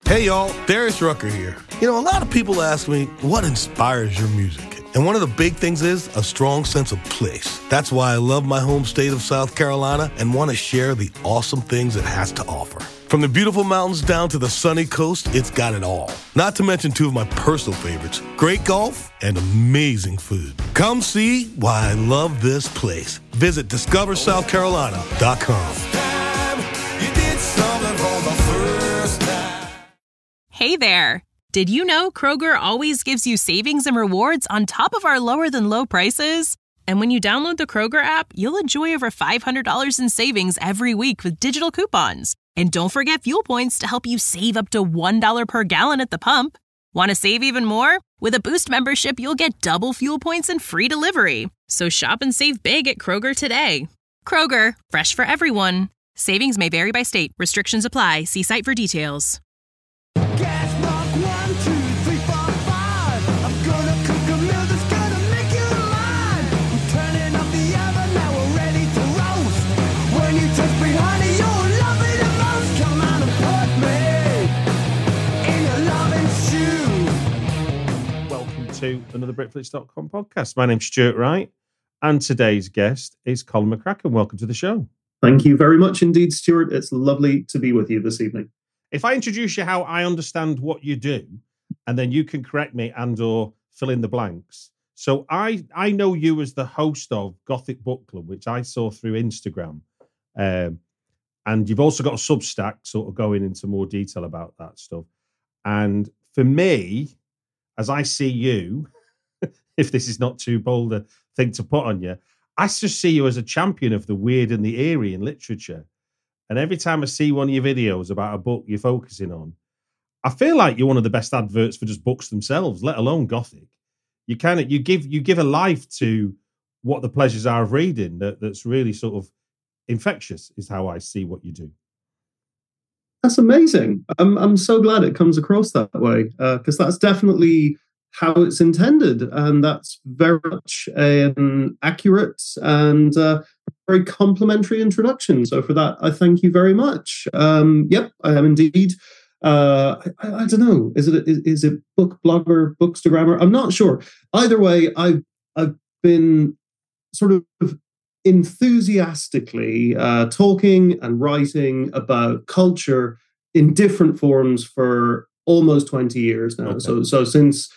Hey y'all, Darius Rucker here. You know, a lot of people ask me, what inspires your music? And one of the big things is a strong sense of place. That's why I love my home state of South Carolina and want to share the awesome things it has to offer. From the beautiful mountains down to the sunny coast, it's got it all. Not to mention two of my personal favorites, great golf and amazing food. Come see why I love this place. Visit discoversouthcarolina.com. Hey there! Did you know Kroger always gives you savings and rewards on top of our lower-than-low prices? And when you download the Kroger app, you'll enjoy over $500 in savings every week with digital coupons. And don't forget fuel points to help you save up to $1 per gallon at the pump. Want to save even more? With a Boost membership, you'll get double fuel points and free delivery. So shop and save big at Kroger today. Kroger, fresh for everyone. Savings may vary by state. Restrictions apply. See site for details. To another Britflix.com podcast. My name's Stuart Wright, and today's guest is Colin McCracken. Welcome to the show. Thank you very much indeed, Stuart. It's lovely to be with you this evening. If I introduce you how I understand what you do, and then you can correct me and or fill in the blanks. So I know you as the host of Gothic Book Club, which I saw through Instagram. And you've also got a Substack sort of going into more detail about that stuff. And for me, as I see you, if this is not too bold a thing to put on you, I just see you as a champion of the weird and the eerie in literature. And every time I see one of your videos about a book you're focusing on, I feel like you're one of the best adverts for just books themselves, let alone Gothic. You give a life to what the pleasures are of reading that's really sort of infectious, is how I see what you do. That's amazing. I'm so glad it comes across that way, because that's definitely how it's intended, and that's very much an accurate and very complimentary introduction. So for that, I thank you very much. Yep, I am indeed. I don't know. Is it book blogger, bookstagrammer? I'm not sure. Either way, I've been sort of enthusiastically talking and writing about culture in different forms for almost 20 years now. Okay. So since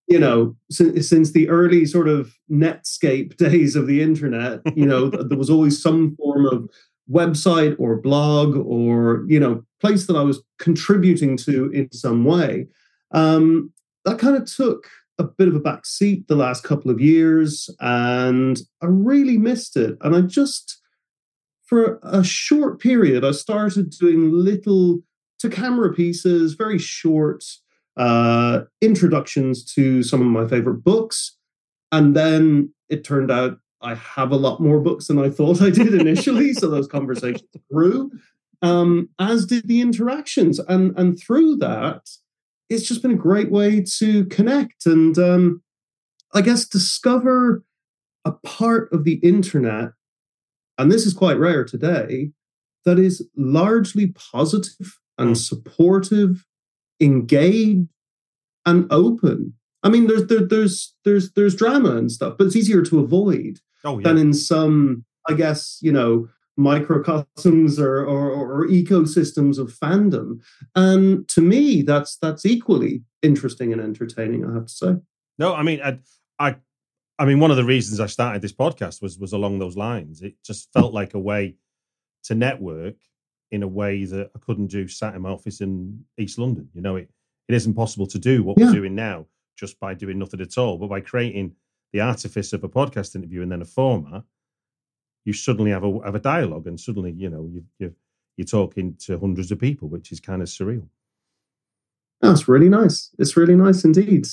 the early sort of Netscape days of the internet, there was always some form of website or blog or place that I was contributing to in some way. That kind of took a bit of a back seat the last couple of years, and I really missed it. And I just, for a short period, I started doing little to-camera pieces, very short introductions to some of my favorite books. And then it turned out I have a lot more books than I thought I did initially. So those conversations grew, as did the interactions. And through that, it's just been a great way to connect and I guess discover a part of the internet, and this is quite rare today, that is largely positive and supportive, engaged, and open. I mean, there's drama and stuff, but it's easier to avoid than in some, I guess, microcosms or ecosystems of fandom. And to me, that's equally interesting and entertaining, I have to say. No, I mean, I mean, one of the reasons I started this podcast was along those lines. It just felt like a way to network in a way that I couldn't do sat in my office in East London. It isn't possible to do what we're doing now just by doing nothing at all. But by creating the artifice of a podcast interview and then a format, you suddenly have a dialogue, and suddenly, you're talking to hundreds of people, which is kind of surreal. That's really nice. It's really nice indeed.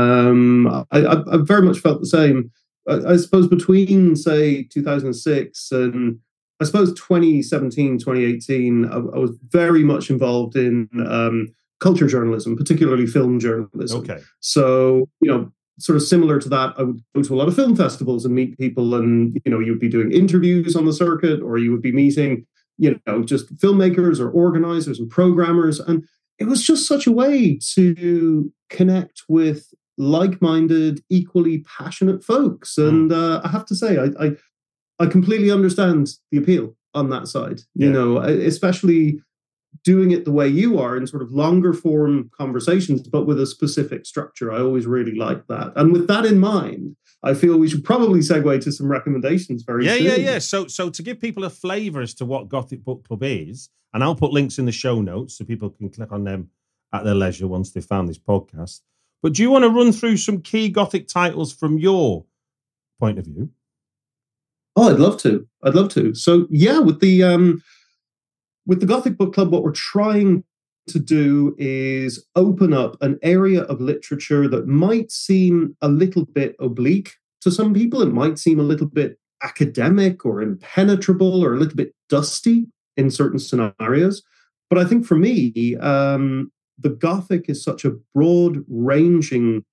I very much felt the same. I suppose between, say, 2006 and I suppose 2017, 2018, I was very much involved in culture journalism, particularly film journalism. Okay. So, sort of similar to that, I would go to a lot of film festivals and meet people, and you'd be doing interviews on the circuit, or you would be meeting just filmmakers or organizers and programmers, and it was just such a way to connect with like-minded, equally passionate folks. And I have to say, I completely understand the appeal on that side, you know, especially doing it the way you are in sort of longer form conversations, but with a specific structure. I always really like that. And with that in mind, I feel we should probably segue to some recommendations very soon. Yeah. So to give people a flavour as to what Gothic Book Club is, and I'll put links in the show notes so people can click on them at their leisure once they've found this podcast. But do you want to run through some key Gothic titles from your point of view? Oh, I'd love to. So yeah, with the Gothic Book Club, what we're trying to do is open up an area of literature that might seem a little bit oblique to some people. It might seem a little bit academic or impenetrable or a little bit dusty in certain scenarios. But I think for me, the Gothic is such a broad-ranging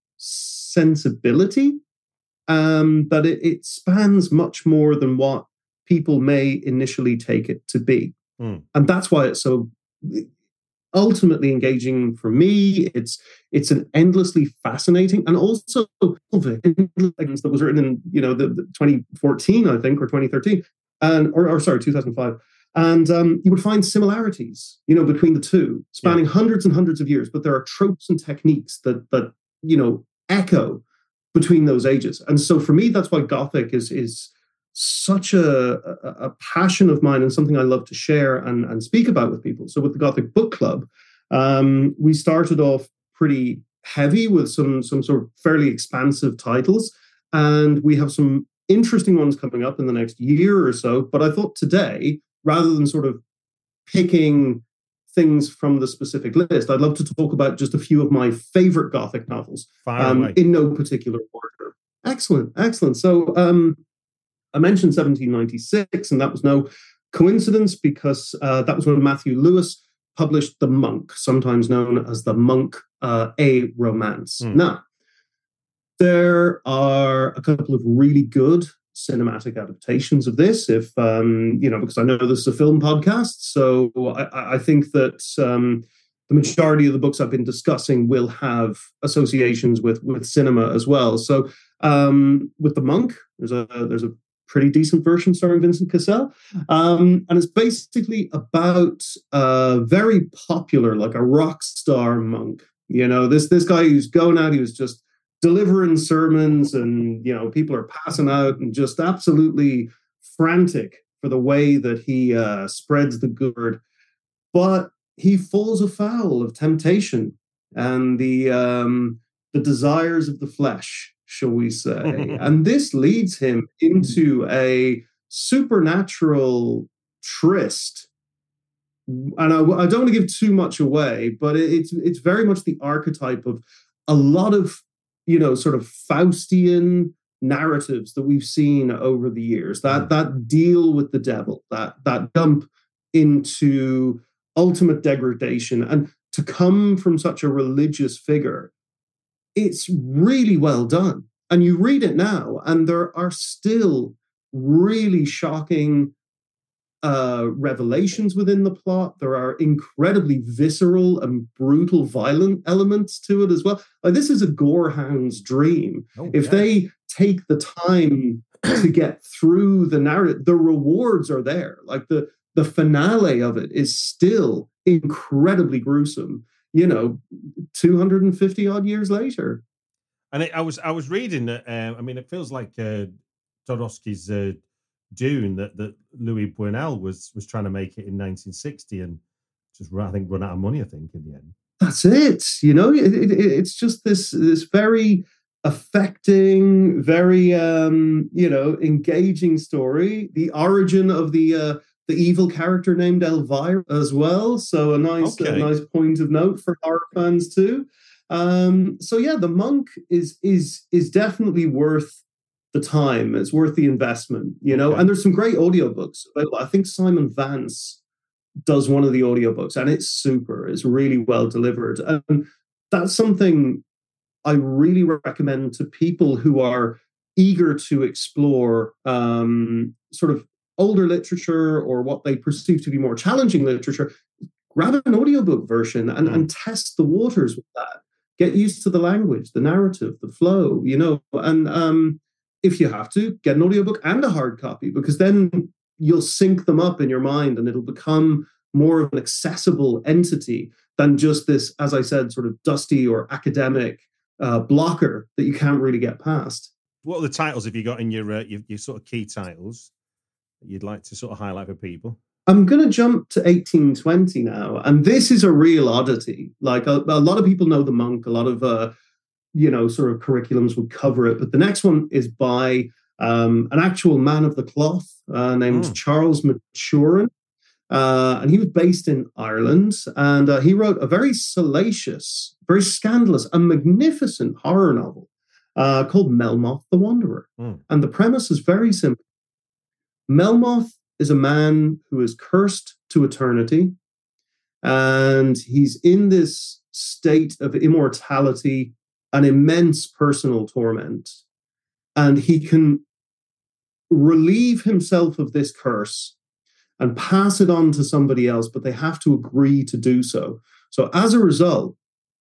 sensibility that it spans much more than what people may initially take it to be. And that's why it's so ultimately engaging for me. It's an endlessly fascinating, and also that was written in the 2014, I think, or 2013, and or sorry, 2005. And you would find similarities, between the two, spanning hundreds and hundreds of years. But there are tropes and techniques that echo between those ages. And so for me, that's why Gothic is such a passion of mine and something I love to share and speak about with people. So with the Gothic Book Club, we started off pretty heavy with some sort of fairly expansive titles, and we have some interesting ones coming up in the next year or so. But I thought today, rather than sort of picking things from the specific list, I'd love to talk about just a few of my favorite Gothic novels in no particular order. Excellent. So I mentioned 1796, and that was no coincidence because that was when Matthew Lewis published The Monk, sometimes known as The Monk, a Romance. Now, there are a couple of really good cinematic adaptations of this, because I know this is a film podcast, so I think that the majority of the books I've been discussing will have associations with cinema as well. So with The Monk, there's a pretty decent version starring Vincent Cassel, and it's basically about a very popular, like a rock star monk. This guy who's going out, he was just delivering sermons, and people are passing out and just absolutely frantic for the way that he spreads the good word. But he falls afoul of temptation and the desires of the flesh, shall we say. And this leads him into a supernatural tryst. And I don't want to give too much away, but it's very much the archetype of a lot of sort of Faustian narratives that we've seen over the years, that deal with the devil, that jump into ultimate degradation. And to come from such a religious figure, it's really well done. And you read it now, and there are still really shocking revelations within the plot. There are incredibly visceral and brutal, violent elements to it as well. Like, this is a gorehound's dream. If they take the time to get through the narrative, the rewards are there. Like the finale of it is still incredibly gruesome. 250 odd years later. And I was reading that. It feels like Jodorowsky's Dune that Louis Buñuel was trying to make it in 1960 and just run out of money, I think, in the end. That's it. It's just this very affecting, very engaging story. The origin of the evil character named Elvira as well. So a nice point of note for horror fans too. The Monk is definitely worth the time. It's worth the investment, and there's some great audiobooks. I think Simon Vance does one of the audiobooks, and it's super. It's really well delivered. And that's something I really recommend to people who are eager to explore sort of older literature or what they perceive to be more challenging literature. grab an audiobook version and test the waters with that. Get used to the language, the narrative, the flow, and if you have to, get an audiobook and a hard copy, because then you'll sync them up in your mind and it'll become more of an accessible entity than just this, as I said, sort of dusty or academic blocker that you can't really get past. What are the titles have you got in your sort of key titles that you'd like to sort of highlight for people? I'm going to jump to 1820 now, and this is a real oddity. Like a lot of people know The Monk, a lot of sort of curriculums would cover it, but the next one is by an actual man of the cloth named Charles Maturin, and he was based in Ireland, and he wrote a very salacious, very scandalous, and magnificent horror novel called Melmoth the Wanderer. And the premise is very simple. Melmoth is a man who is cursed to eternity, and he's in this state of immortality and immense personal torment. And he can relieve himself of this curse and pass it on to somebody else, but they have to agree to do so. So as a result,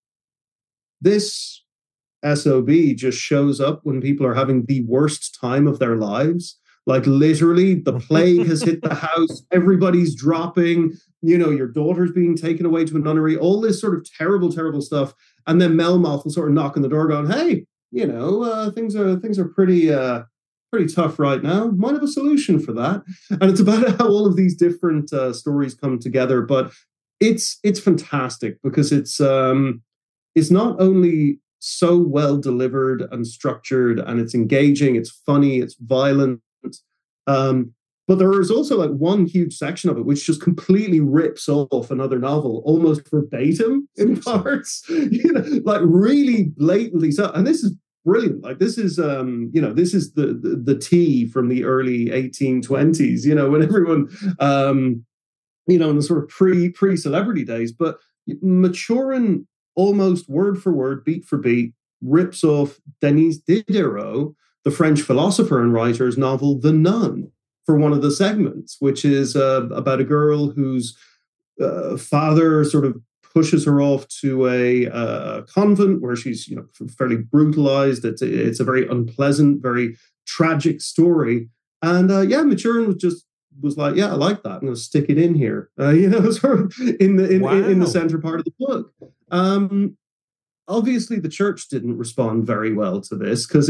this SOB just shows up when people are having the worst time of their lives. Like literally, the plague has hit the house. Everybody's dropping. Your daughter's being taken away to a nunnery. All this sort of terrible, terrible stuff. And then Melmoth will sort of knock on the door, going, "Hey, things are pretty tough right now. Might have a solution for that." And it's about how all of these different stories come together. But it's fantastic because it's not only so well delivered and structured, and it's engaging. It's funny. It's violent. But there is also like one huge section of it which just completely rips off another novel almost verbatim in parts, like really blatantly so. And this is brilliant. Like this is this is the tea from the early 1820s, when everyone in the sort of pre-celebrity days. But Maturin almost word for word, beat for beat, rips off Denis Diderot, the French philosopher and writer's novel The Nun, for one of the segments, which is about a girl whose father sort of pushes her off to a convent where she's fairly brutalized. It's a very unpleasant, very tragic story. And Maturin was like, yeah, I like that. I'm going to stick it in here. Sort of in the center part of the book. Obviously, the church didn't respond very well to this because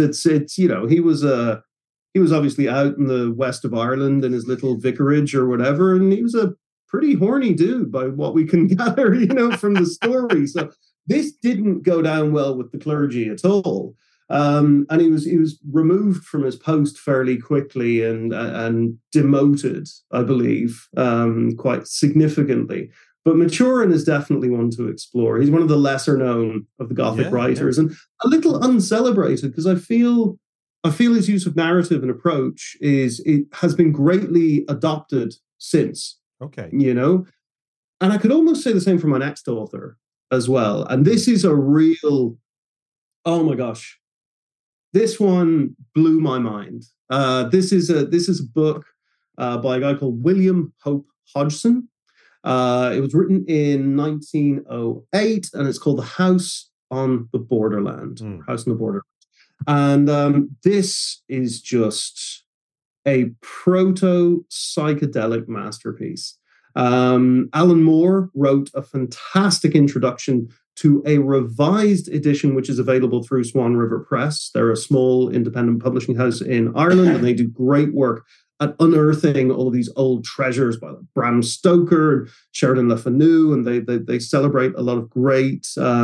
he was obviously out in the west of Ireland in his little vicarage or whatever, and he was a pretty horny dude by what we can gather, from the story. So this didn't go down well with the clergy at all. And he was removed from his post fairly quickly and demoted, I believe, quite significantly. But Maturin is definitely one to explore. He's one of the lesser known of the Gothic writers, and a little uncelebrated because I feel his use of narrative and approach has been greatly adopted since. Okay. And I could almost say the same for my next author as well. And this is a real, oh my gosh, this one blew my mind. This is a book by a guy called William Hope Hodgson. It was written in 1908, and it's called The House on the Borderland. House on the Borderland. And this is just a proto-psychedelic masterpiece. Alan Moore wrote a fantastic introduction to a revised edition, which is available through Swan River Press. They're a small independent publishing house in Ireland, and they do great work at unearthing all of these old treasures by Bram Stoker and Sheridan Le Fanu, and they celebrate a lot of great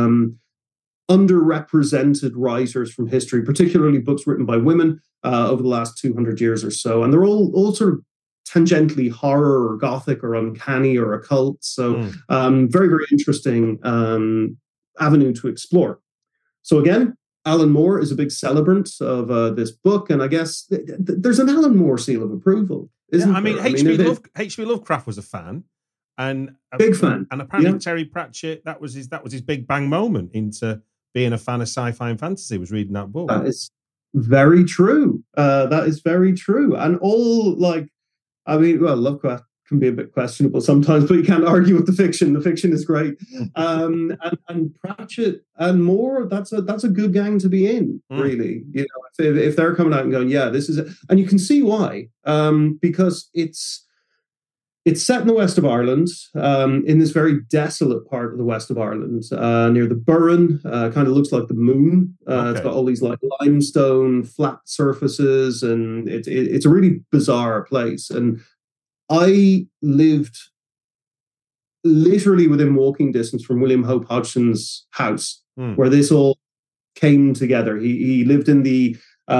underrepresented writers from history, particularly books written by women over the last 200 years or so. And they're all sort of tangentially horror or gothic or uncanny or occult. So very, very interesting avenue to explore. So again, Alan Moore is a big celebrant of this book, and I guess there's an Alan Moore seal of approval, isn't there? H.P. Lovecraft was a fan, and big fan, and apparently Terry Pratchett, that was his big bang moment into being a fan of sci-fi and fantasy, was reading that book. That is very true. That is very true, and all Lovecraft can be a bit questionable sometimes, but you can't argue with the fiction. The fiction is great. And Pratchett and Moore, that's a good gang to be in, really. You know, if they're coming out and going, yeah, this is it. And you can see why, because it's set in the west of Ireland, in this very desolate part of the west of Ireland, near the Burren. Kind of looks like the moon. It's got all these like limestone flat surfaces, and it's a really bizarre place. And I lived literally within walking distance from William Hope Hodgson's house, where this all came together. He lived in the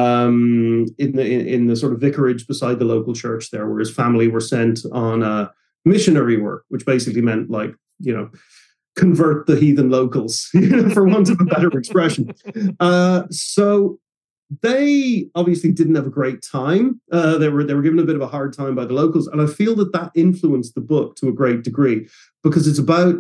sort of vicarage beside the local church there, where his family were sent on missionary work, which basically meant, like, you know, convert the heathen locals, you know, for want of a better expression. So they obviously didn't have a great time. They were given a bit of a hard time by the locals, and I feel that influenced the book to a great degree, because it's about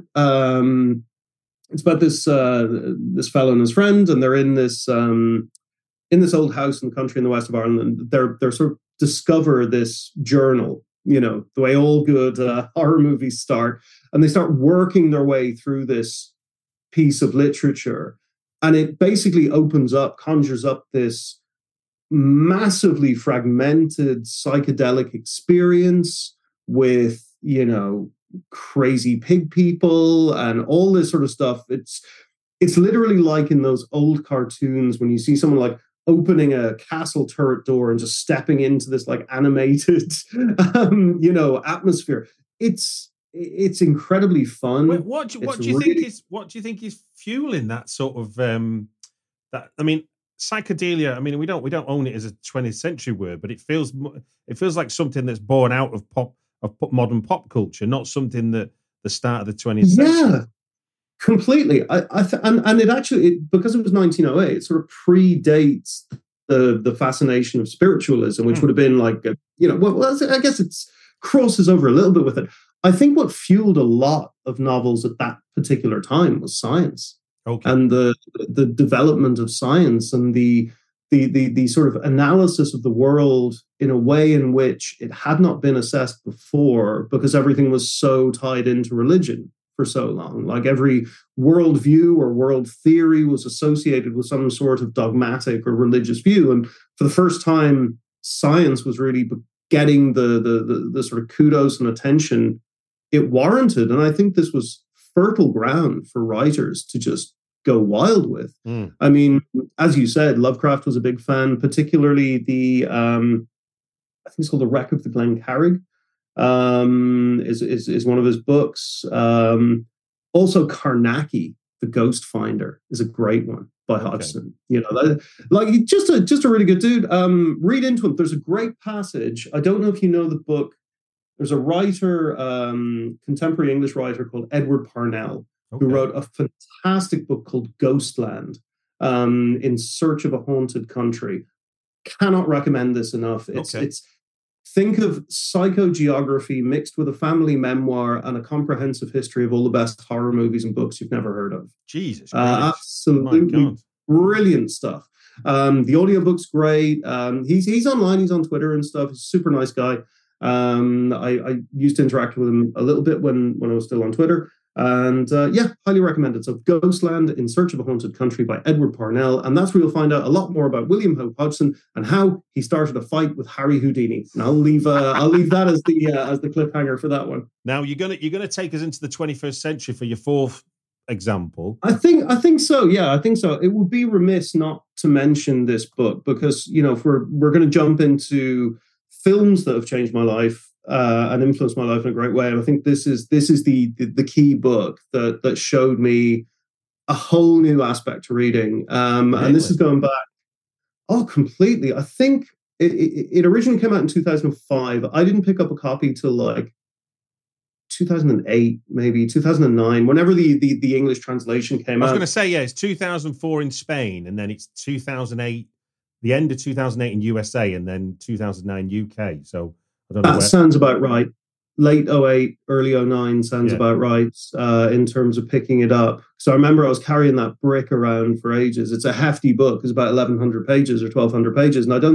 this fellow and his friend, and they're in this old house in the country in the west of Ireland, and they're sort of discover this journal, you know, the way all good horror movies start, and they start working their way through this piece of literature. And it basically conjures up this massively fragmented psychedelic experience with, you know, crazy pig people and all this sort of stuff. It's literally like in those old cartoons when you see someone like opening a castle turret door and just stepping into this like animated, you know, atmosphere. It's incredibly fun. What do you think is fueling that sort of that? I mean, psychedelia. I mean, we don't own it as a 20th century word, but it feels like something that's born out of modern pop culture, not something that the start of the 20th century. Yeah, completely. And it actually, because it was 1908, it sort of predates the fascination of spiritualism, which would have been like, you know, well, I guess it's crosses over a little bit with it. I think what fueled a lot of novels at that particular time was science, and the development of science and the sort of analysis of the world in a way in which it had not been assessed before, because everything was so tied into religion for so long. Like every worldview or world theory was associated with some sort of dogmatic or religious view, and for the first time, science was really getting the sort of kudos and attention it warranted. And I think this was fertile ground for writers to just go wild with. I mean, as you said, Lovecraft was a big fan, particularly the I think it's called The Wreck of the Glen Carrig, is one of his books. Also Carnacki, The Ghost Finder, is a great one by Hodgson. You know, like just a really good dude. Read into him. There's a great passage. I don't know if you know the book. There's a writer, contemporary English writer called Edward Parnell, who wrote a fantastic book called Ghostland, In Search of a Haunted Country. Cannot recommend this enough. It's think of psychogeography mixed with a family memoir and a comprehensive history of all the best horror movies and books you've never heard of. Jesus, absolutely brilliant stuff. The audiobook's great. He's online. He's on Twitter and stuff. He's a super nice guy. I used to interact with him a little bit when I was still on Twitter, and highly recommend it. So Ghostland, In Search of a Haunted Country by Edward Parnell, and that's where you'll find out a lot more about William Hope Hodgson and how he started a fight with Harry Houdini. And I'll leave that as the cliffhanger for that one. Now you're gonna take us into the 21st century for your fourth example. I think so. Yeah, I think so. It would be remiss not to mention this book, because, you know, if we're going to jump into films that have changed my life and influenced my life in a great way, and I think this is the key book that showed me a whole new aspect to reading. And this is going back, completely. I think it originally came out in 2005. I didn't pick up a copy till like 2008, maybe 2009, whenever the English translation came out. I was going to say, it's 2004 in Spain, and then it's 2008. The end of 2008 in USA, and then 2009 UK. So I don't know. That sounds about right. Late 08, early 09 sounds about right in terms of picking it up. So I remember I was carrying that brick around for ages. It's a hefty book. It's about 1,100 pages or 1,200 pages. And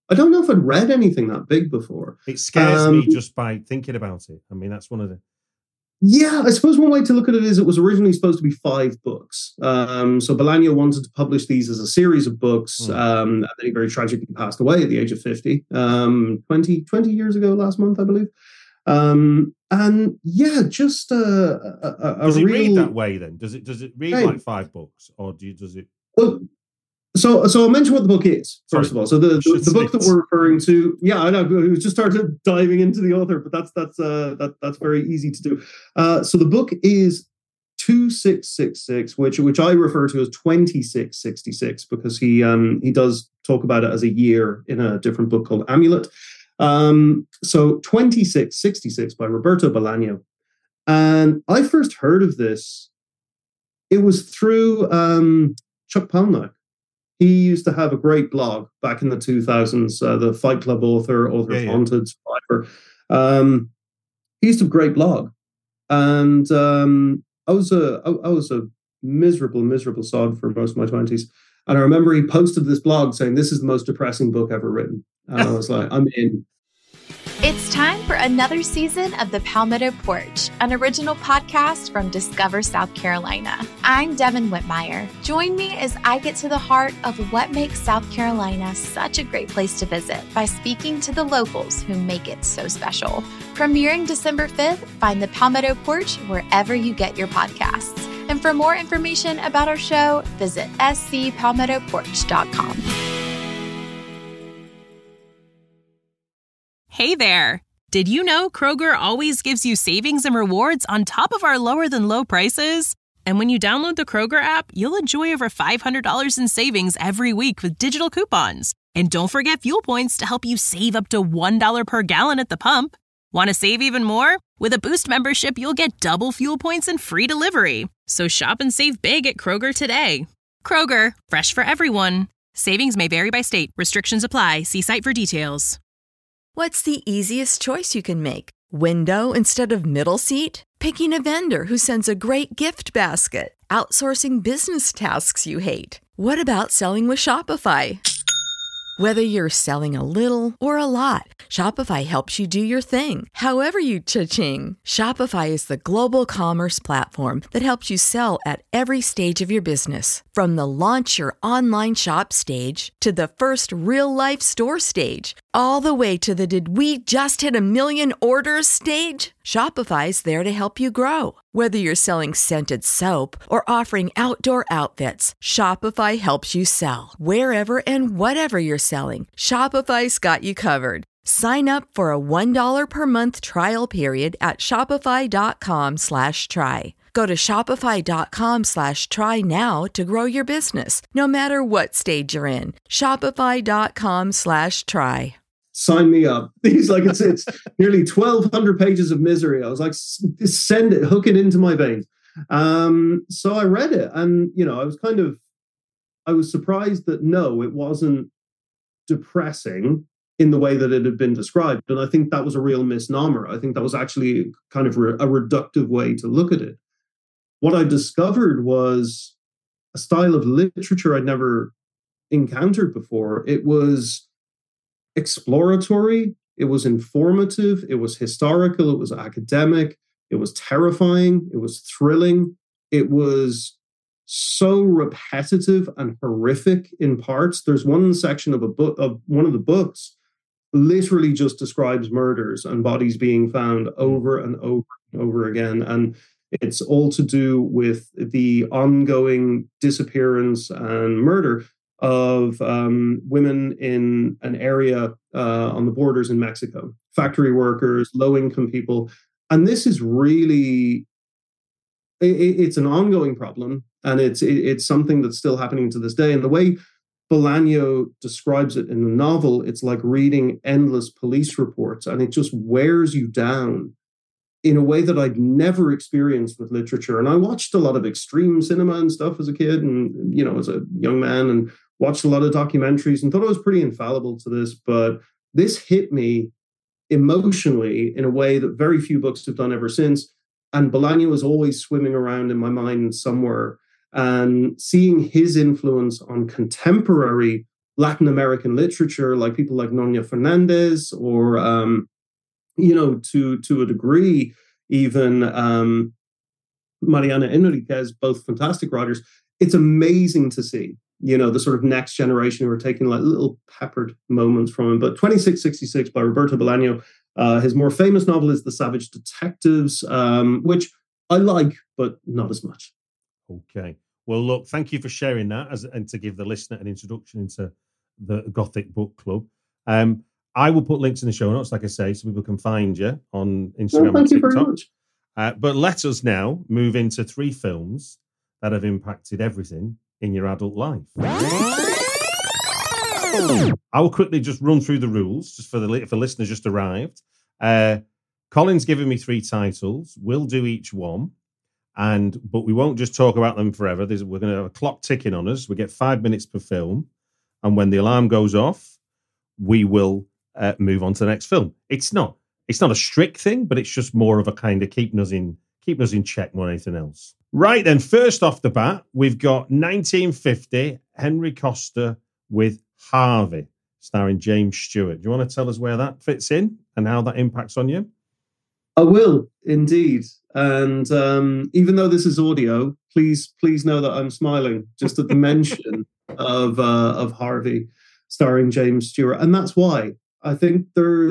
I don't know if I'd read anything that big before. It scares me just by thinking about it. I mean, that's one of the... Yeah, I suppose one way to look at it is it was originally supposed to be 5 books. So Bolaño wanted to publish these as a series of books, and then he very tragically passed away at the age of 50, 20 years ago last month, I believe. And yeah, just does it read that way then? Does it read like 5 books, or does it? Well, so I'll mention what the book is first of all. So the book that we're referring to, yeah, I know we just started diving into the author, but that's very easy to do. So the book is 2666, which I refer to as 2666 because he does talk about it as a year in a different book called Amulet. So 2666 by Roberto Bolaño. And I first heard of this, it was through Chuck Palahniuk. He used to have a great blog back in the 2000s, the Fight Club author of Haunted, Survivor. He used to have a great blog. And I was a miserable sod for most of my 20s. And I remember he posted this blog saying, "This is the most depressing book ever written." And I was like, I'm in. It's time for another season of The Palmetto Porch, an original podcast from Discover South Carolina. I'm Devin Whitmire. Join me as I get to the heart of what makes South Carolina such a great place to visit by speaking to the locals who make it so special. Premiering December 5th, find The Palmetto Porch wherever you get your podcasts. And for more information about our show, visit scpalmettoporch.com. Hey there! Did you know Kroger always gives you savings and rewards on top of our lower-than-low prices? And when you download the Kroger app, you'll enjoy over $500 in savings every week with digital coupons. And don't forget fuel points to help you save up to $1 per gallon at the pump. Want to save even more? With a Boost membership, you'll get double fuel points and free delivery. So shop and save big at Kroger today. Kroger, fresh for everyone. Savings may vary by state. Restrictions apply. See site for details. What's the easiest choice you can make? Window instead of middle seat? Picking a vendor who sends a great gift basket? Outsourcing business tasks you hate? What about selling with Shopify? Whether you're selling a little or a lot, Shopify helps you do your thing, however you cha-ching. Shopify is the global commerce platform that helps you sell at every stage of your business. From the launch your online shop stage to the first real-life store stage, all the way to the did we just hit 1 million orders stage. Shopify's there to help you grow. Whether you're selling scented soap or offering outdoor outfits, Shopify helps you sell. Wherever and whatever you're selling, Shopify's got you covered. Sign up for a $1 per month trial period at shopify.com/try. Go to shopify.com/try now to grow your business, no matter what stage you're in. Shopify.com/try. Sign me up. He's like, it's nearly 1,200 pages of misery. I was like, send it, hook it into my veins. So I read it, and I was surprised that no, it wasn't depressing in the way that it had been described. And I think that was a real misnomer. I think that was actually kind of a reductive way to look at it. What I discovered was a style of literature I'd never encountered before. It was exploratory, it was informative, it was historical, it was academic, it was terrifying, it was thrilling, it was so repetitive and horrific in parts. There's one section of one of the books literally just describes murders and bodies being found over and over and over again, and it's all to do with the ongoing disappearance and murder of women in an area on the borders in Mexico, factory workers, low-income people. And this is really, it's an ongoing problem, and it's something that's still happening to this day. And the way Bolaño describes it in the novel, it's like reading endless police reports, and it just wears you down in a way that I'd never experienced with literature. And I watched a lot of extreme cinema and stuff as a kid and, as a young man, and watched a lot of documentaries and thought I was pretty infallible to this. But this hit me emotionally in a way that very few books have done ever since. And Bolaño was always swimming around in my mind somewhere. And seeing his influence on contemporary Latin American literature, like people like Nona Fernandez, or to a degree, even Mariana Enriquez, both fantastic writers. It's amazing to see, the sort of next generation who are taking like little peppered moments from him. But 2666 by Roberto Bolaño, his more famous novel is The Savage Detectives, which I like, but not as much. Okay. Well, look, thank you for sharing that and to give the listener an introduction into the Gothic Book Club. I will put links in the show notes, like I say, so people can find you on Instagram and TikTok. Thank you very much. But let us now move into 3 films that have impacted everything in your adult life. I will quickly just run through the rules, just for listeners just arrived. Colin's given me 3 titles. We'll do each one, but we won't just talk about them forever. We're going to have a clock ticking on us. We get 5 minutes per film, and when the alarm goes off, we will move on to the next film. It's not a strict thing, but it's just more of a kind of keeping us in check more than anything else. Right then, first off the bat, we've got 1950 Henry Costa with Harvey, starring James Stewart. Do you want to tell us where that fits in and how that impacts on you? I will indeed. And even though this is audio, please know that I'm smiling just at the mention of Harvey, starring James Stewart, and that's why I think there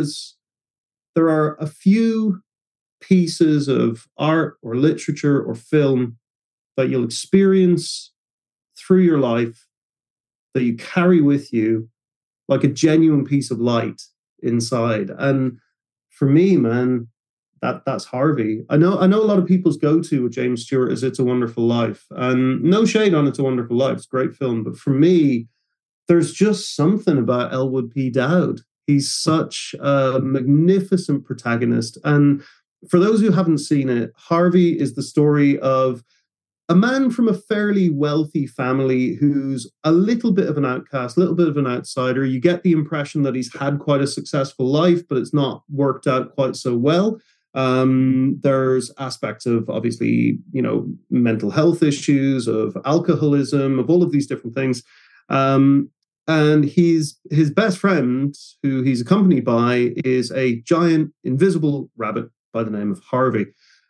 are a few pieces of art or literature or film that you'll experience through your life that you carry with you like a genuine piece of light inside. And for me, man, that's Harvey. I know a lot of people's go-to with James Stewart is It's a Wonderful Life. And no shade on It's a Wonderful Life. It's a great film. But for me, there's just something about Elwood P. Dowd. He's such a magnificent protagonist. And for those who haven't seen it, Harvey is the story of a man from a fairly wealthy family who's a little bit of an outcast, a little bit of an outsider. You get the impression that he's had quite a successful life, but it's not worked out quite so well. There's aspects of, obviously, mental health issues, of alcoholism, of all of these different things. And his best friend, who he's accompanied by, is a giant invisible rabbit by the name of Harvey.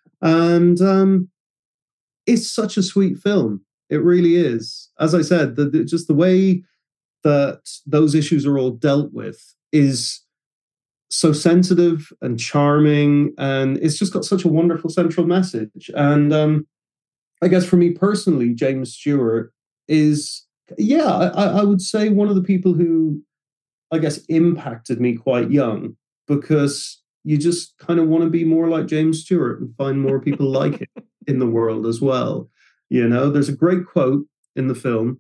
And it's such a sweet film. It really is. As I said, just the way that those issues are all dealt with is so sensitive and charming, and it's just got such a wonderful central message. And I guess for me personally, James Stewart is, I would say one of the people who, I guess, impacted me quite young, because you just kind of want to be more like James Stewart and find more people like him in the world as well. There's a great quote in the film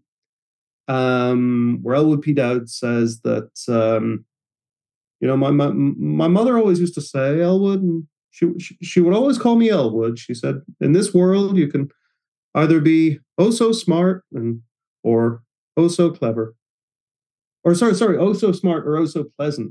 where Elwood P. Dowd says that, my mother always used to say, Elwood, and she would always call me Elwood. She said, in this world, you can either be oh so smart or oh so clever, or oh so smart or oh so pleasant.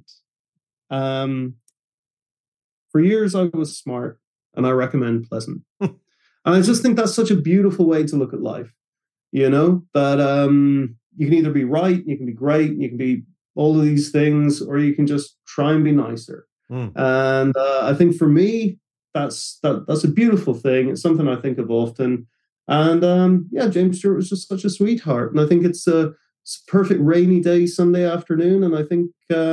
For years I was smart, and I recommend pleasant. And I just think that's such a beautiful way to look at life. That you can either be right, you can be great, you can be all of these things, or you can just try and be nicer. And I think for me, that's a beautiful thing. It's something I think of often. And James Stewart was just such a sweetheart. And I think it's a perfect rainy day Sunday afternoon. And I think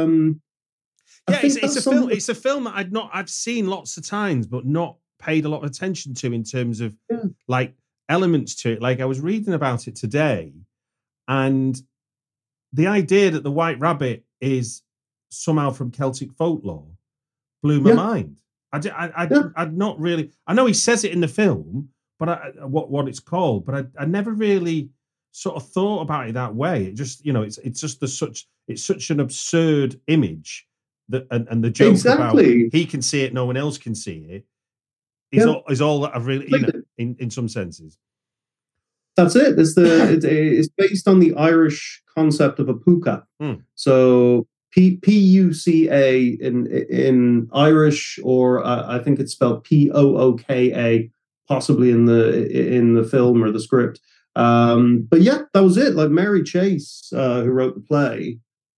it's a film that I've seen lots of times, but not paid a lot of attention to in terms of like elements to it. Like I was reading about it today, and the idea that the White Rabbit is somehow from Celtic folklore blew my mind. I'd not really. I know he says it in the film, but what it's called, but I never really sort of thought about it that way. It just, it's just it's such an absurd image that, and the joke about he can see it, no one else can see it, is all that I've really, in some senses. That's it. It's based on the Irish concept of a puka. So P-U-C-A in Irish, or I think it's spelled P-O-O-K-A, possibly in the film or the script. But yeah, that was it. Like Mary Chase, who wrote the play,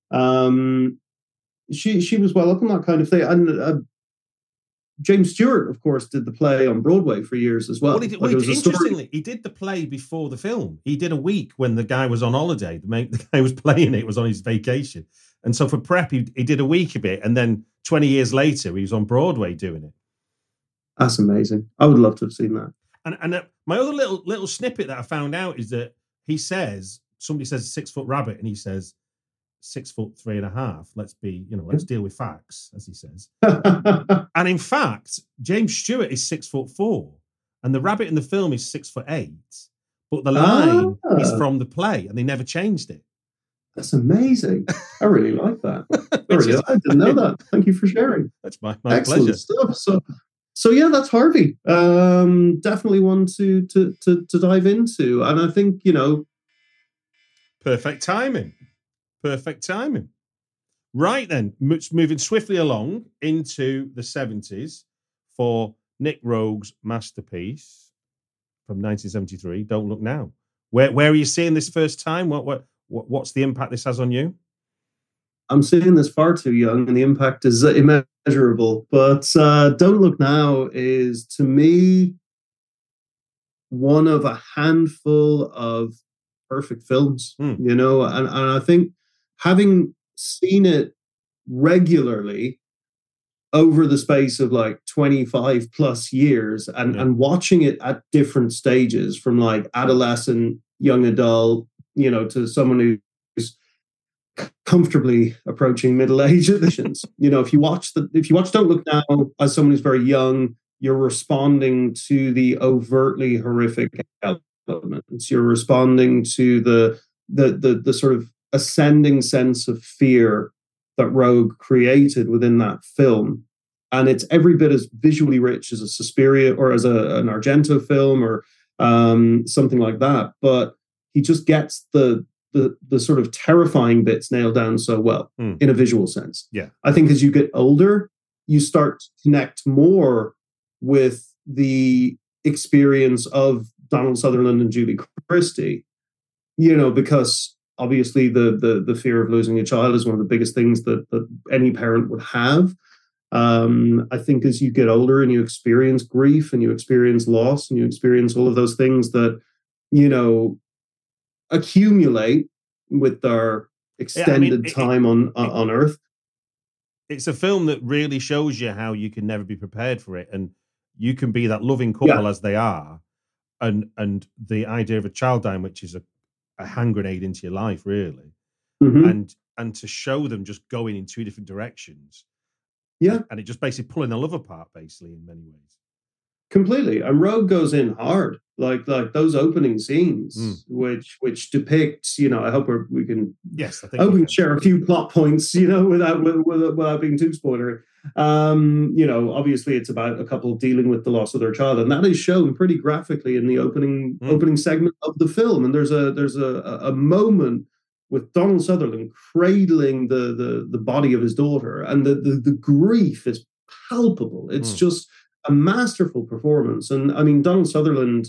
she was well up on that kind of thing. And James Stewart, of course, did the play on Broadway for years as well. Interestingly, he did the play before the film. He did a week when the guy was on holiday. The guy was playing it was on his vacation. And so for prep, he did a week of it. And then 20 years later, he was on Broadway doing it. That's amazing. I would love to have seen that. And my other little snippet that I found out is that somebody says 6 foot rabbit, and he says 6'3.5". Let's deal with facts, as he says. And in fact, James Stewart is 6'4", and the rabbit in the film is 6'8". But the line is from the play, and they never changed it. That's amazing. I really like that. I didn't know that. Thank you for sharing. That's my Excellent pleasure. Stuff. So yeah, that's Harvey. Definitely one to dive into, and I think perfect timing. Right then, moving swiftly along into the 70s for Nick Roeg's masterpiece from 1973, Don't Look Now. Where are you seeing this first time? What's the impact this has on you? I'm seeing this far too young, and the impact is immeasurable. But Don't Look Now is, to me, one of a handful of perfect films, and I think having seen it regularly over the space of like 25 plus years and watching it at different stages, from like adolescent, young adult, to someone who's comfortably approaching middle age editions. If you watch Don't Look Now as someone who's very young, you're responding to the overtly horrific elements. You're responding to the sort of ascending sense of fear that Roeg created within that film. And it's every bit as visually rich as a Suspiria or as an Argento film or something like that. But he just gets the sort of terrifying bits nailed down so well in a visual sense. Yeah. I think as you get older, you start to connect more with the experience of Donald Sutherland and Julie Christie, because obviously the fear of losing a child is one of the biggest things that any parent would have. I think as you get older and you experience grief and you experience loss and you experience all of those things that, accumulate with our extended time on Earth. It's a film that really shows you how you can never be prepared for it, and you can be that loving couple as they are, and the idea of a child dying, which is a hand grenade into your life, really, and to show them just going in two different directions, and it just basically pulling the love apart, basically, in many ways. Completely. And Roeg goes in hard, like those opening scenes, which depicts, I hope we can. Yes, I hope we can share a few plot points, without being too spoilery. Obviously it's about a couple dealing with the loss of their child, and that is shown pretty graphically in the opening segment of the film. And there's a moment with Donald Sutherland cradling the body of his daughter, and the grief is palpable. It's just a masterful performance. And I mean, Donald Sutherland,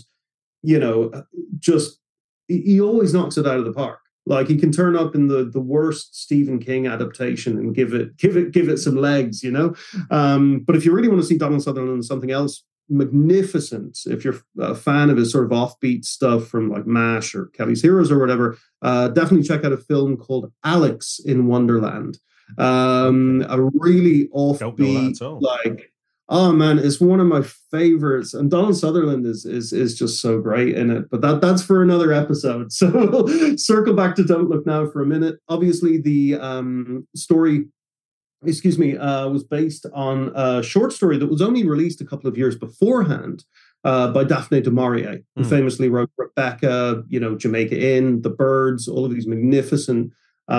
just he always knocks it out of the park. Like, he can turn up in the worst Stephen King adaptation and give it some legs, But if you really want to see Donald Sutherland in something else magnificent, if you're a fan of his sort of offbeat stuff from like MASH or Kelly's Heroes or whatever, definitely check out a film called Alex in Wonderland. A really offbeat, like, oh man, it's one of my favorites, and Donald Sutherland is just so great in it. But that's for another episode. So we'll circle back to Don't Look Now for a minute. Obviously, the story, was based on a short story that was only released a couple of years beforehand by Daphne du Maurier, who famously wrote Rebecca, Jamaica Inn, The Birds, all of these magnificent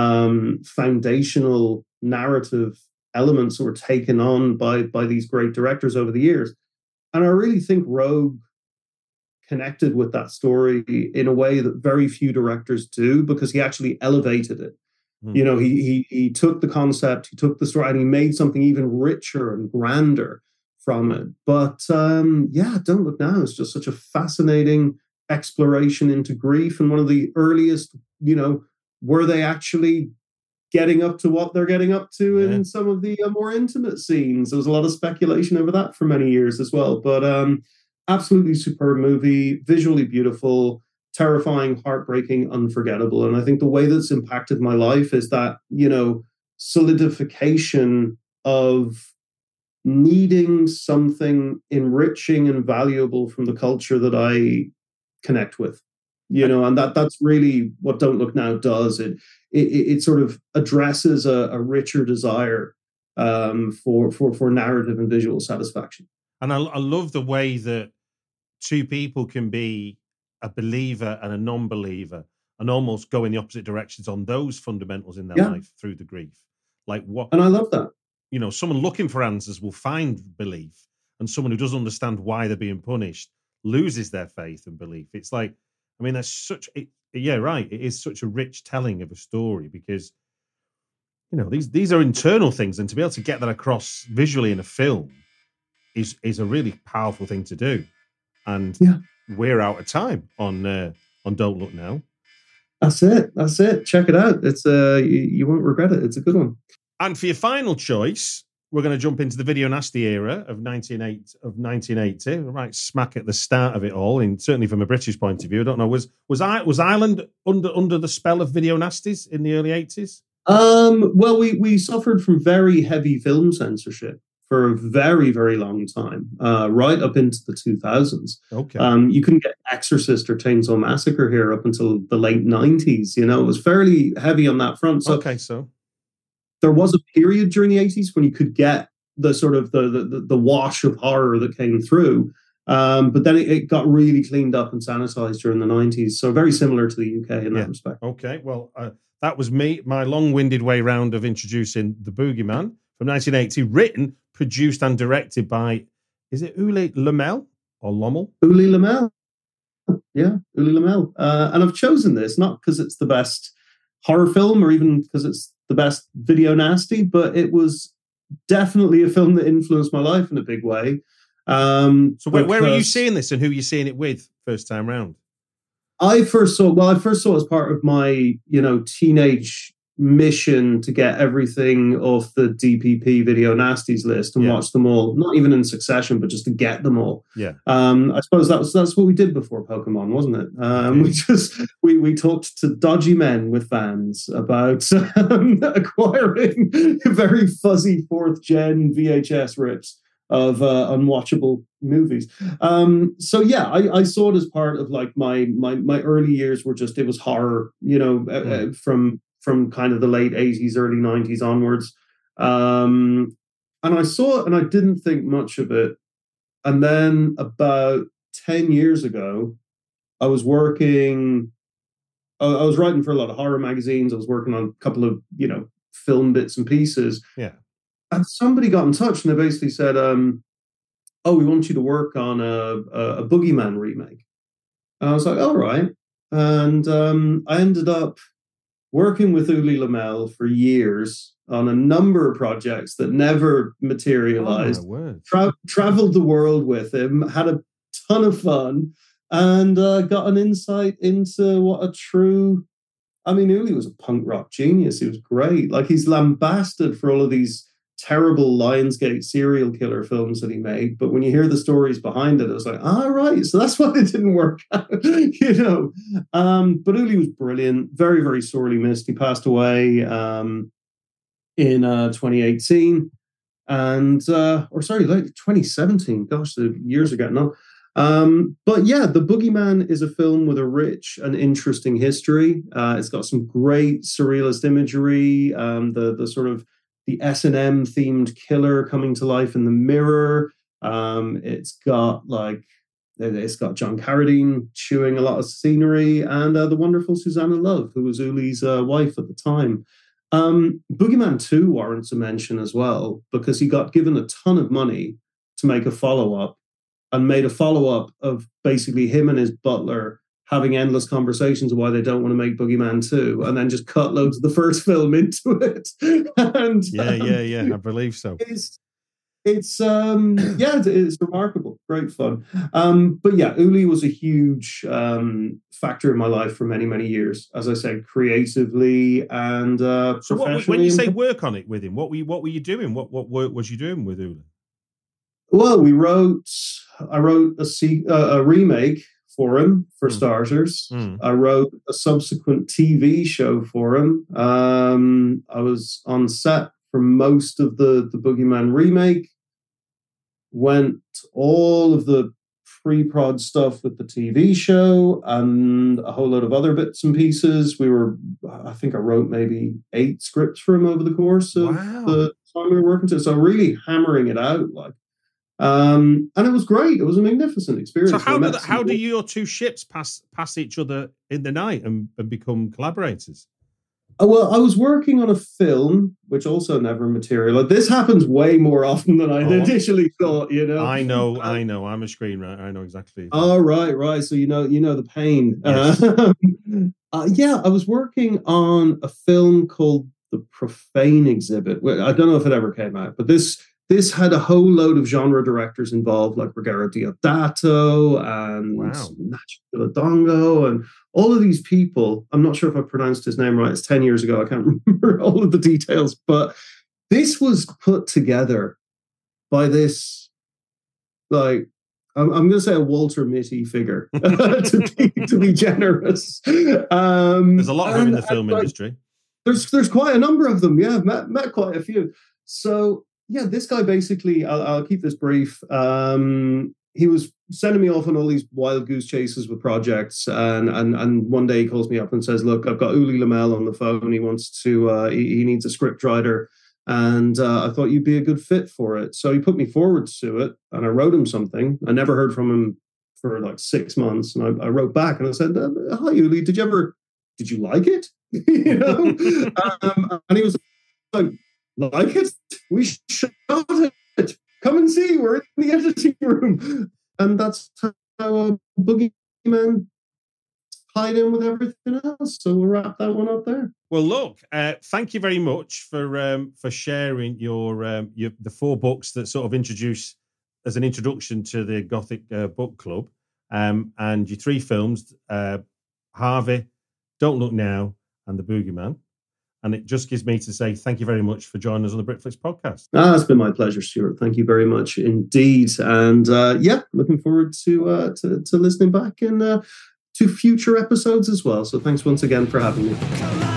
foundational narrative elements that were taken on by these great directors over the years. And I really think Roeg connected with that story in a way that very few directors do, because he actually elevated it. He took the concept, he took the story, and he made something even richer and grander from it. But Don't Look Now is just such a fascinating exploration into grief, and one of the earliest, were they actually getting up to what they're getting up to in some of the more intimate scenes? There was a lot of speculation over that for many years as well. But absolutely superb movie, visually beautiful, terrifying, heartbreaking, unforgettable. And I think the way that's impacted my life is that, solidification of needing something enriching and valuable from the culture that I connect with, and that's really what Don't Look Now does. It sort of addresses a richer desire for narrative and visual satisfaction. And I love the way that two people can be a believer and a non-believer and almost go in the opposite directions on those fundamentals in their life through the grief. Like what? And I love that. Someone looking for answers will find belief, and someone who doesn't understand why they're being punished loses their faith and belief. It's like, I mean, there's such, it is such a rich telling of a story because, these are internal things, and to be able to get that across visually in a film is a really powerful thing to do. And we're out of time on Don't Look Now. That's it. Check it out. It's you won't regret it. It's a good one. And for your final choice, we're going to jump into the Video Nasty era of 1980, right smack at the start of it all. And certainly from a British point of view, I don't know, was Ireland under the spell of Video Nasties in the early 80s? Well, we suffered from very heavy film censorship for a very, very long time, right up into the 2000s. Okay. You couldn't get Exorcist or Chainsaw Massacre here up until the late 90s. It was fairly heavy on that front. So there was a period during the 80s when you could get the sort of the wash of horror that came through. But then it got really cleaned up and sanitized during the 90s. So very similar to the UK in that respect. Okay. Well, that was my long-winded way round of introducing The Boogeyman from 1980, written, produced and directed by, is it Uli Lommel or Lommel? Uli Lommel. Yeah, Uli Lommel. And I've chosen this not because it's the best horror film or even because it's the best video nasty, but it was definitely a film that influenced my life in a big way. So where are you seeing this and who are you seeing it with first time round? I first saw it as part of my, teenage mission to get everything off the DPP Video Nasties list and watch them all, not even in succession, but just to get them all. Yeah. I suppose that's what we did before Pokemon, wasn't it? We talked to dodgy men with vans about acquiring very fuzzy 4th gen VHS rips of unwatchable movies. I saw it as part of like my early years were just, it was horror, from kind of the late 80s, early 90s onwards. And I saw it and I didn't think much of it. And then about 10 years ago, I was writing for a lot of horror magazines. I was working on a couple of, film bits and pieces. Yeah. And somebody got in touch and they basically said, we want you to work on a Boogeyman remake. And I was like, all right. And I ended up working with Uli Lommel for years on a number of projects that never materialized. Traveled the world with him, had a ton of fun, and got an insight into what a true... I mean, Uli was a punk rock genius. He was great. Like, he's lambasted for all of these terrible Lionsgate serial killer films that he made, but when you hear the stories behind it, it was like, right, so that's why it didn't work out, But Uli was brilliant, very, very sorely missed. He passed away in 2018, and 2017. Gosh, the years are getting on. But yeah, The Boogeyman is a film with a rich and interesting history. It's got some great surrealist imagery. The sort of the S&M themed killer coming to life in the mirror. It's got John Carradine chewing a lot of scenery, and the wonderful Susanna Love, who was Uli's wife at the time. Boogeyman 2 warrants a mention as well, because he got given a ton of money to make a follow-up, and made a follow-up of basically him and his butler having endless conversations of why they don't want to make Boogeyman 2, and then just cut loads of the first film into it. And yeah, I believe so. It's it's remarkable, great fun. But yeah, Uli was a huge factor in my life for many, many years. As I said, creatively and professionally. So when you say work on it with him, what were you doing? What work was you doing with Uli? Well, I wrote a remake for him, for starters. I wrote a subsequent TV show for him. I was on set for most of the Boogeyman remake. Went all of the pre-prod stuff with the TV show and a whole lot of other bits and pieces. I think I wrote maybe 8 scripts for him over the course of the time we were working to. So really hammering it out, and it was great. It was a magnificent experience. So how do your two ships pass each other in the night and become collaborators? Well, I was working on a film, which also never materialized. This happens way more often than I initially thought, I know. I'm a screenwriter. I know exactly. Oh, right. So you know the pain. Yes. I was working on a film called The Profane Exhibit. I don't know if it ever came out, but this had a whole load of genre directors involved, like Ruggero Deodato and Nacho Dongo and all of these people. I'm not sure if I pronounced his name right. It's 10 years ago. I can't remember all of the details. But this was put together by this, I'm going to say a Walter Mitty figure, to be generous. There's a lot of them in the film industry. There's quite a number of them. Yeah, I've met quite a few. So, yeah, this guy basically, I'll keep this brief. He was sending me off on all these wild goose chases with projects. And one day he calls me up and says, look, I've got Uli Lamel on the phone. He wants to, he needs a script writer. And I thought you'd be a good fit for it. So he put me forward to it and I wrote him something. I never heard from him for like 6 months. And I wrote back and I said, hi, Uli, did you like it? And he was like it? We shot it. Come and see. We're in the editing room. And that's how Boogeyman tied in with everything else. So we'll wrap that one up there. Well, look, thank you very much for sharing your the 4 books that sort of introduce as an introduction to the Gothic Book Club, and your 3 films, Harvey, Don't Look Now, and The Boogeyman. And it just gives me to say thank you very much for joining us on the Britflix podcast. It's been my pleasure, Stuart. Thank you very much indeed. And looking forward to listening back and to future episodes as well. So thanks once again for having me.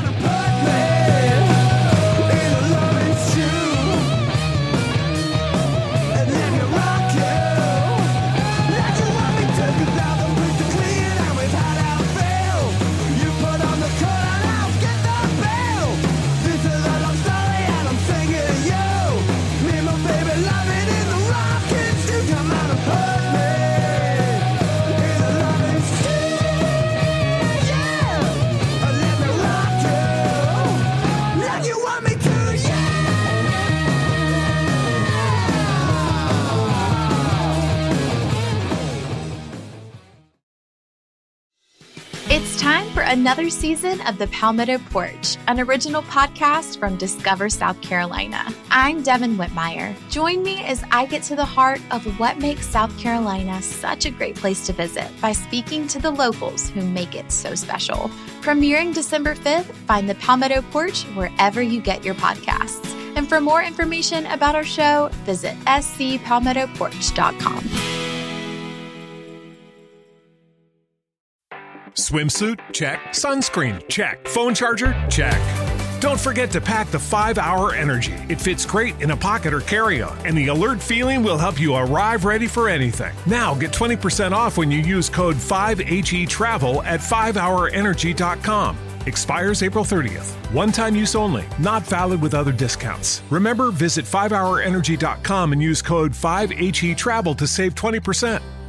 It's time for another season of The Palmetto Porch, an original podcast from Discover South Carolina. I'm Devin Whitmire. Join me as I get to the heart of what makes South Carolina such a great place to visit by speaking to the locals who make it so special. Premiering December 5th, find The Palmetto Porch wherever you get your podcasts. And for more information about our show, visit scpalmettoporch.com. Swimsuit? Check. Sunscreen? Check. Phone charger? Check. Don't forget to pack the 5-Hour Energy. It fits great in a pocket or carry-on, and the alert feeling will help you arrive ready for anything. Now get 20% off when you use code 5HETRAVEL at 5hourenergy.com. Expires April 30th. One-time use only. Not valid with other discounts. Remember, visit 5hourenergy.com and use code 5HETRAVEL to save 20%.